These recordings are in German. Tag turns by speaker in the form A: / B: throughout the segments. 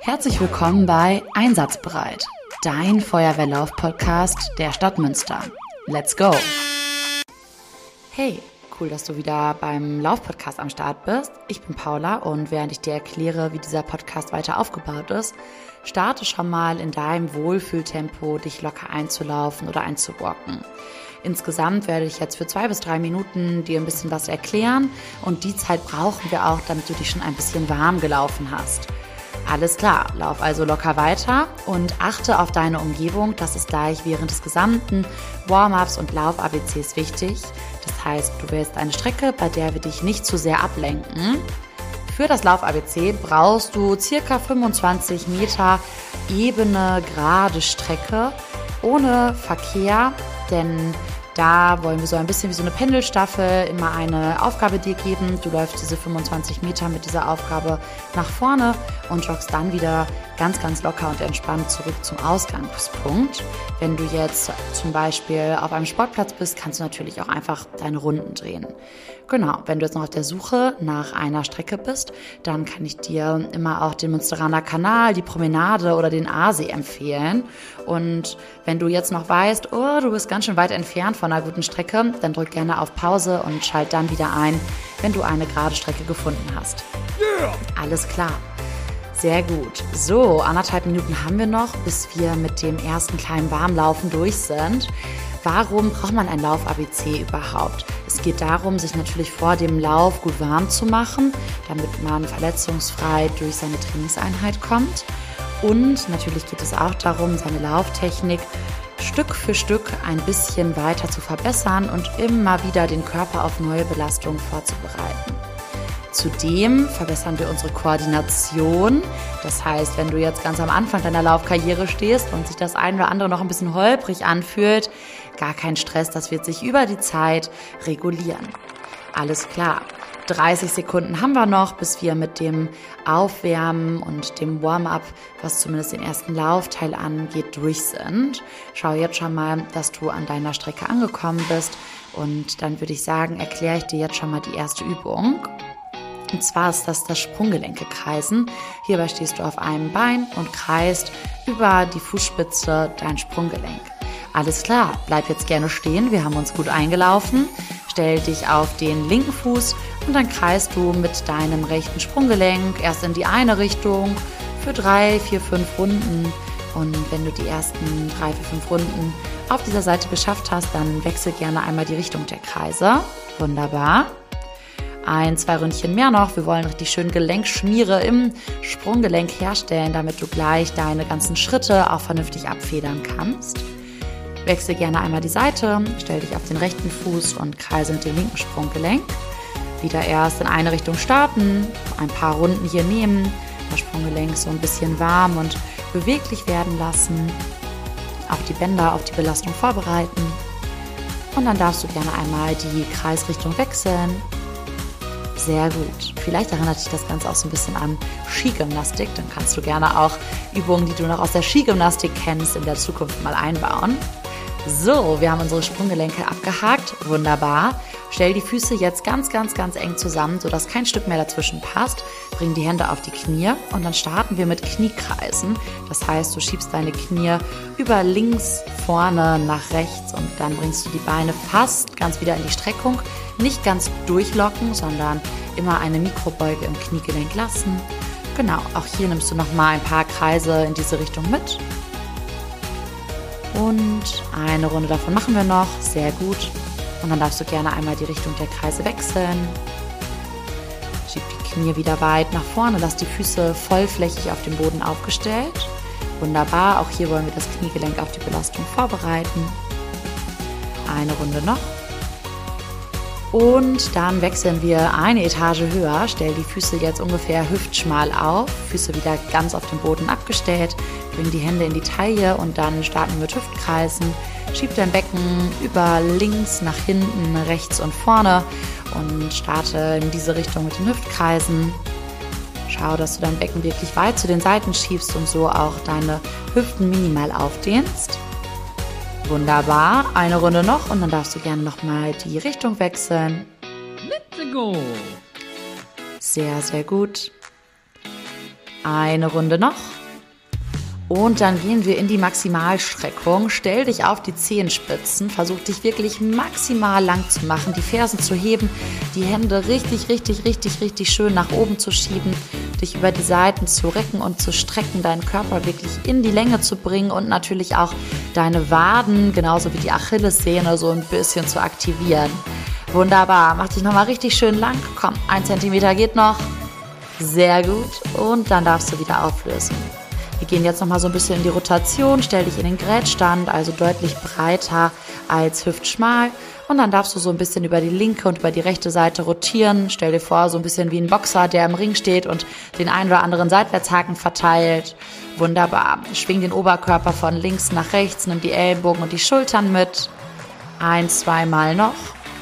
A: Herzlich willkommen bei Einsatzbereit, dein Feuerwehrlauf-Podcast der Stadt Münster. Let's go! Hey, cool, dass du wieder beim Lauf-Podcast am Start bist. Ich bin Paula und während ich dir erkläre, wie dieser Podcast weiter aufgebaut ist, starte schon mal in deinem Wohlfühltempo, dich locker einzulaufen oder einzuwalken. Insgesamt werde ich jetzt für 2 bis 3 Minuten dir ein bisschen was erklären und die Zeit brauchen wir auch, damit du dich schon ein bisschen warm gelaufen hast. Alles klar, lauf also locker weiter und achte auf deine Umgebung. Das ist gleich während des gesamten Warm-ups und Lauf-ABCs wichtig. Das heißt, du wählst eine Strecke, bei der wir dich nicht zu sehr ablenken. Für das Lauf-ABC brauchst du ca. 25 Meter ebene, gerade Strecke ohne Verkehr, denn da wollen wir so ein bisschen wie so eine Pendelstaffel immer eine Aufgabe dir geben. Du läufst diese 25 Meter mit dieser Aufgabe nach vorne und joggst dann wieder ganz, ganz locker und entspannt zurück zum Ausgangspunkt. Wenn du jetzt zum Beispiel auf einem Sportplatz bist, kannst du natürlich auch einfach deine Runden drehen. Genau, wenn du jetzt noch auf der Suche nach einer Strecke bist, dann kann ich dir immer auch den Münsteraner Kanal, die Promenade oder den Aasee empfehlen. Und wenn du jetzt noch weißt, oh, du bist ganz schön weit entfernt von einer guten Strecke, dann drück gerne auf Pause und schalt dann wieder ein, wenn du eine gerade Strecke gefunden hast. Yeah! Alles klar. Sehr gut. So, 1,5 Minuten haben wir noch, bis wir mit dem ersten kleinen Warmlaufen durch sind. Warum braucht man ein Lauf-ABC überhaupt? Es geht darum, sich natürlich vor dem Lauf gut warm zu machen, damit man verletzungsfrei durch seine Trainingseinheit kommt. Und natürlich geht es auch darum, seine Lauftechnik Stück für Stück ein bisschen weiter zu verbessern und immer wieder den Körper auf neue Belastungen vorzubereiten. Zudem verbessern wir unsere Koordination. Das heißt, wenn du jetzt ganz am Anfang deiner Laufkarriere stehst und sich das ein oder andere noch ein bisschen holprig anfühlt, gar kein Stress, das wird sich über die Zeit regulieren. Alles klar. 30 Sekunden haben wir noch, bis wir mit dem Aufwärmen und dem Warm-up, was zumindest den ersten Laufteil angeht, durch sind. Schau jetzt schon mal, dass du an deiner Strecke angekommen bist und dann würde ich sagen, erkläre ich dir jetzt schon mal die erste Übung. Und zwar ist das Sprunggelenke kreisen. Hierbei stehst du auf einem Bein und kreist über die Fußspitze dein Sprunggelenk. Alles klar, bleib jetzt gerne stehen, wir haben uns gut eingelaufen. Stell dich auf den linken Fuß und dann kreist du mit deinem rechten Sprunggelenk erst in die eine Richtung für 3, 4, 5 Runden. Und wenn du die ersten 3, 4, 5 Runden auf dieser Seite geschafft hast, dann wechsel gerne einmal die Richtung der Kreise. Wunderbar. 1, 2 Ründchen mehr noch. Wir wollen richtig schön Gelenkschmiere im Sprunggelenk herstellen, damit du gleich deine ganzen Schritte auch vernünftig abfedern kannst. Wechsel gerne einmal die Seite, stell dich auf den rechten Fuß und kreise mit dem linken Sprunggelenk. Wieder erst in eine Richtung starten, ein paar Runden hier nehmen, das Sprunggelenk so ein bisschen warm und beweglich werden lassen, auch die Bänder auf die Belastung vorbereiten. Und dann darfst du gerne einmal die Kreisrichtung wechseln. Sehr gut. Vielleicht erinnert dich das Ganze auch so ein bisschen an Skigymnastik. Dann kannst du gerne auch Übungen, die du noch aus der Skigymnastik kennst, in der Zukunft mal einbauen. So, wir haben unsere Sprunggelenke abgehakt. Wunderbar. Stell die Füße jetzt ganz, ganz, ganz eng zusammen, sodass kein Stück mehr dazwischen passt. Bring die Hände auf die Knie und dann starten wir mit Kniekreisen. Das heißt, du schiebst deine Knie über links, vorne, nach rechts und dann bringst du die Beine fast ganz wieder in die Streckung. Nicht ganz durchlocken, sondern immer eine Mikrobeuge im Kniegelenk lassen. Genau, auch hier nimmst du nochmal ein paar Kreise in diese Richtung mit. Und eine Runde davon machen wir noch. Sehr gut. Und dann darfst du gerne einmal die Richtung der Kreise wechseln. Schieb die Knie wieder weit nach vorne. Lass die Füße vollflächig auf dem Boden aufgestellt. Wunderbar. Auch hier wollen wir das Kniegelenk auf die Belastung vorbereiten. Eine Runde noch. Und dann wechseln wir eine Etage höher. Stell die Füße jetzt ungefähr hüftschmal auf. Füße wieder ganz auf dem Boden abgestellt. Bring die Hände in die Taille und dann starten wir mit Hüftkreisen. Schieb dein Becken über links, nach hinten, rechts und vorne und starte in diese Richtung mit den Hüftkreisen. Schau, dass du dein Becken wirklich weit zu den Seiten schiebst und so auch deine Hüften minimal aufdehnst. Wunderbar, eine Runde noch und dann darfst du gerne nochmal die Richtung wechseln.
B: Let's go!
A: Sehr, sehr gut. Eine Runde noch. Und dann gehen wir in die Maximalstreckung. Stell dich auf die Zehenspitzen, versuch dich wirklich maximal lang zu machen, die Fersen zu heben, die Hände richtig schön nach oben zu schieben, dich über die Seiten zu recken und zu strecken, deinen Körper wirklich in die Länge zu bringen und natürlich auch deine Waden, genauso wie die Achillessehne, so ein bisschen zu aktivieren. Wunderbar, mach dich nochmal richtig schön lang. Komm, 1 Zentimeter geht noch. Sehr gut. Und dann darfst du wieder auflösen. Wir gehen jetzt nochmal so ein bisschen in die Rotation, stell dich in den Grätstand, also deutlich breiter als hüftschmal. Und dann darfst du so ein bisschen über die linke und über die rechte Seite rotieren. Stell dir vor, so ein bisschen wie ein Boxer, der im Ring steht und den einen oder anderen Seitwärtshaken verteilt. Wunderbar. Schwing den Oberkörper von links nach rechts, nimm die Ellbogen und die Schultern mit. 1, 2 Mal noch.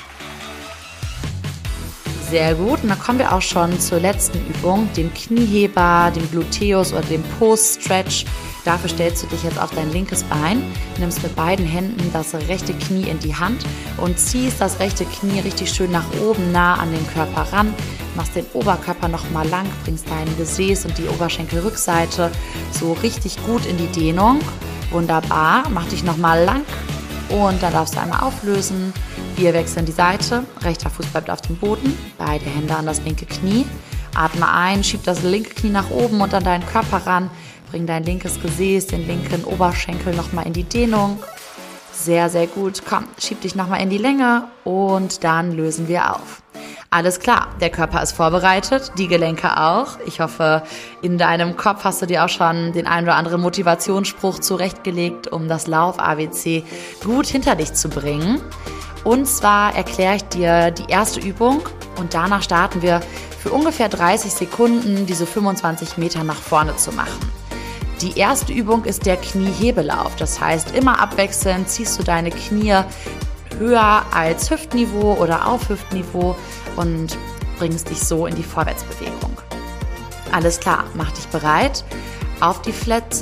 A: Sehr gut. Und dann kommen wir auch schon zur letzten Übung, dem Knieheber, dem Gluteus oder dem Post-Stretch. Dafür stellst du dich jetzt auf dein linkes Bein, nimmst mit beiden Händen das rechte Knie in die Hand und ziehst das rechte Knie richtig schön nach oben, nah an den Körper ran. Machst den Oberkörper nochmal lang, bringst dein Gesäß und die Oberschenkelrückseite so richtig gut in die Dehnung. Wunderbar. Mach dich nochmal lang und dann darfst du einmal auflösen. Wir wechseln die Seite, rechter Fuß bleibt auf dem Boden, beide Hände an das linke Knie. Atme ein, schieb das linke Knie nach oben und an deinen Körper ran. Bring dein linkes Gesäß, den linken Oberschenkel nochmal in die Dehnung. Sehr, sehr gut. Komm, schieb dich nochmal in die Länge und dann lösen wir auf. Alles klar, der Körper ist vorbereitet, die Gelenke auch. Ich hoffe, in deinem Kopf hast du dir auch schon den einen oder anderen Motivationsspruch zurechtgelegt, um das Lauf-ABC gut hinter dich zu bringen. Und zwar erkläre ich dir die erste Übung und danach starten wir für ungefähr 30 Sekunden diese 25 Meter nach vorne zu machen. Die erste Übung ist der Kniehebelauf. Das heißt, immer abwechselnd ziehst du deine Knie höher als Hüftniveau oder auf Hüftniveau und bringst dich so in die Vorwärtsbewegung. Alles klar, mach dich bereit. Auf die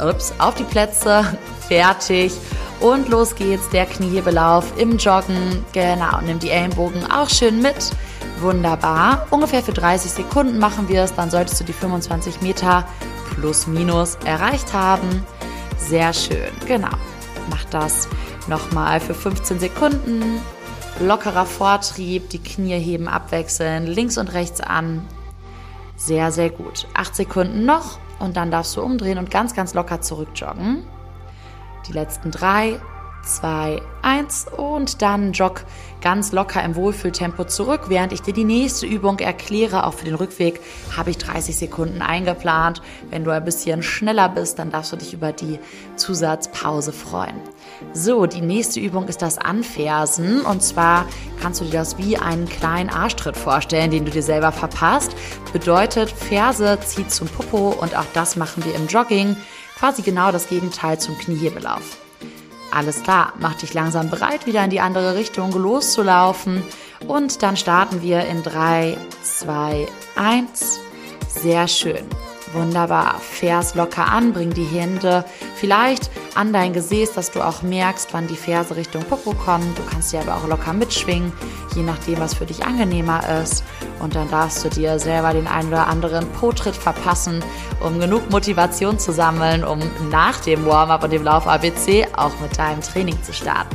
A: Plätze, fertig. Und los geht's, der Kniehebelauf im Joggen. Genau, nimm die Ellenbogen auch schön mit. Wunderbar. Ungefähr für 30 Sekunden machen wir es. Dann solltest du die 25 Meter plus minus erreicht haben. Sehr schön. Genau. Mach das nochmal für 15 Sekunden. Lockerer Vortrieb, die Knie heben abwechselnd, links und rechts an. Sehr, sehr gut. 8 Sekunden noch und dann darfst du umdrehen und ganz, ganz locker zurückjoggen. Die letzten 3, 2, 1 und dann jogg ganz locker im Wohlfühltempo zurück. Während ich dir die nächste Übung erkläre, auch für den Rückweg, habe ich 30 Sekunden eingeplant. Wenn du ein bisschen schneller bist, dann darfst du dich über die Zusatzpause freuen. So, die nächste Übung ist das Anfersen und zwar kannst du dir das wie einen kleinen Arschtritt vorstellen, den du dir selber verpasst. Bedeutet, Ferse zieht zum Popo und auch das machen wir im Jogging. Quasi genau das Gegenteil zum Kniehebelauf. Alles klar, mach dich langsam bereit, wieder in die andere Richtung loszulaufen. Und dann starten wir in 3, 2, 1. Sehr schön. Wunderbar. Vers locker an, bring die Hände vielleicht an dein Gesäß, dass du auch merkst, wann die Ferse Richtung Popo kommen. Du kannst sie aber auch locker mitschwingen, je nachdem, was für dich angenehmer ist. Und dann darfst du dir selber den einen oder anderen Po-Tritt verpassen, um genug Motivation zu sammeln, um nach dem Warm-up und dem Lauf-ABC auch mit deinem Training zu starten.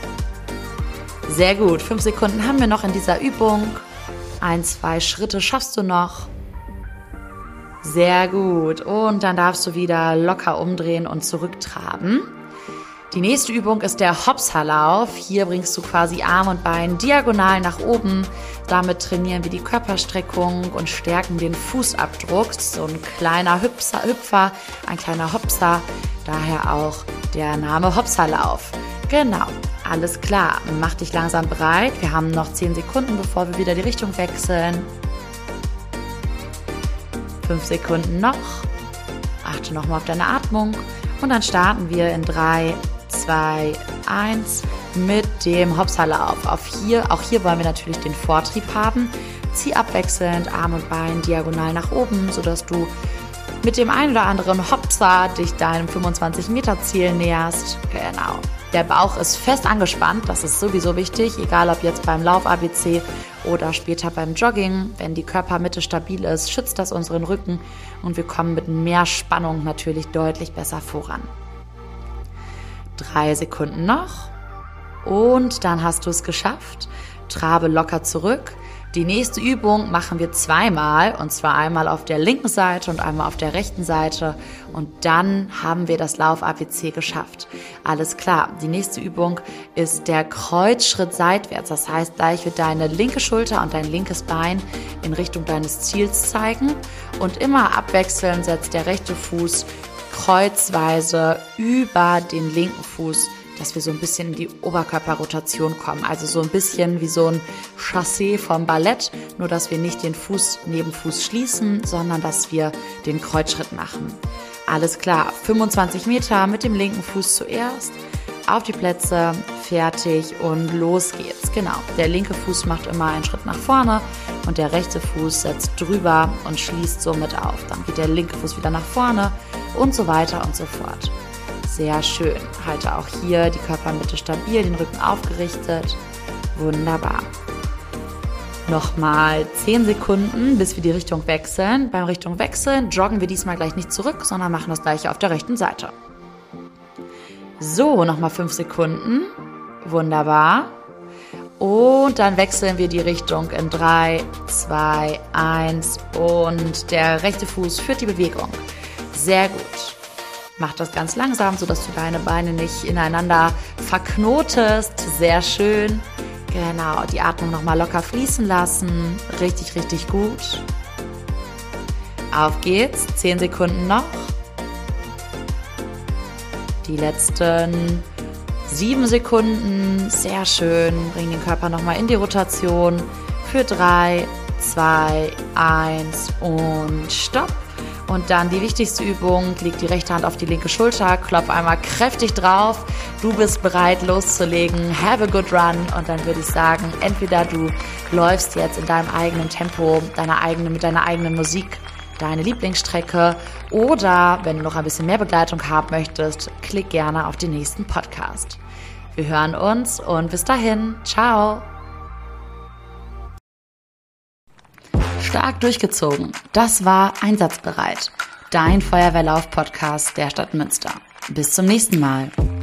A: Sehr gut. 5 Sekunden haben wir noch in dieser Übung. 1, 2 Schritte schaffst du noch. Sehr gut. Und dann darfst du wieder locker umdrehen und zurücktraben. Die nächste Übung ist der Hopserlauf. Hier bringst du quasi Arm und Bein diagonal nach oben. Damit trainieren wir die Körperstreckung und stärken den Fußabdruck. So ein kleiner Hüpfer, ein kleiner Hopser. Daher auch der Name Hopserlauf. Genau, alles klar. Mach dich langsam bereit. Wir haben noch 10 Sekunden, bevor wir wieder die Richtung wechseln. 5 Sekunden noch. Achte nochmal auf deine Atmung. Und dann starten wir in 3, 2, 1 mit dem Hopserlauf. Auch hier wollen wir natürlich den Vortrieb haben. Zieh abwechselnd Arm und Bein diagonal nach oben, sodass du mit dem einen oder anderen Hopser dich deinem 25 Meter Ziel näherst. Genau. Der Bauch ist fest angespannt, das ist sowieso wichtig, egal ob jetzt beim Lauf-ABC oder später beim Jogging. Wenn die Körpermitte stabil ist, schützt das unseren Rücken und wir kommen mit mehr Spannung natürlich deutlich besser voran. 3 Sekunden noch und dann hast du es geschafft. Trabe locker zurück. Die nächste Übung machen wir zweimal, und zwar einmal auf der linken Seite und einmal auf der rechten Seite, und dann haben wir das Lauf-ABC geschafft. Alles klar, die nächste Übung ist der Kreuzschritt seitwärts. Das heißt, gleich wird deine linke Schulter und dein linkes Bein in Richtung deines Ziels zeigen und immer abwechselnd setzt der rechte Fuß kreuzweise über den linken Fuß, dass wir so ein bisschen in die Oberkörperrotation kommen. Also so ein bisschen wie so ein Chassé vom Ballett, nur dass wir nicht den Fuß neben Fuß schließen, sondern dass wir den Kreuzschritt machen. Alles klar, 25 Meter mit dem linken Fuß zuerst, auf die Plätze, fertig und los geht's. Genau, der linke Fuß macht immer einen Schritt nach vorne und der rechte Fuß setzt drüber und schließt somit auf. Dann geht der linke Fuß wieder nach vorne und so weiter und so fort. Sehr schön. Halte auch hier die Körpermitte stabil, den Rücken aufgerichtet. Wunderbar. Nochmal 10 Sekunden, bis wir die Richtung wechseln. Beim Richtung wechseln joggen wir diesmal gleich nicht zurück, sondern machen das gleiche auf der rechten Seite. So, nochmal 5 Sekunden. Wunderbar. Und dann wechseln wir die Richtung in 3, 2, 1 und der rechte Fuß führt die Bewegung. Sehr gut. Mach das ganz langsam, sodass du deine Beine nicht ineinander verknotest. Sehr schön. Genau, die Atmung nochmal locker fließen lassen. Richtig, richtig gut. Auf geht's. 10 Sekunden noch. Die letzten 7 Sekunden. Sehr schön. Bring den Körper nochmal in die Rotation. Für 3, 2, 1 und Stopp. Und dann die wichtigste Übung, leg die rechte Hand auf die linke Schulter, klopf einmal kräftig drauf, du bist bereit loszulegen, have a good run, und dann würde ich sagen, entweder du läufst jetzt in deinem eigenen Tempo, mit deiner eigenen Musik, deine Lieblingsstrecke, oder wenn du noch ein bisschen mehr Begleitung haben möchtest, klick gerne auf den nächsten Podcast. Wir hören uns und bis dahin, ciao! Stark durchgezogen. Das war Einsatzbereit. Dein Feuerwehrlauf-Podcast der Stadt Münster. Bis zum nächsten Mal.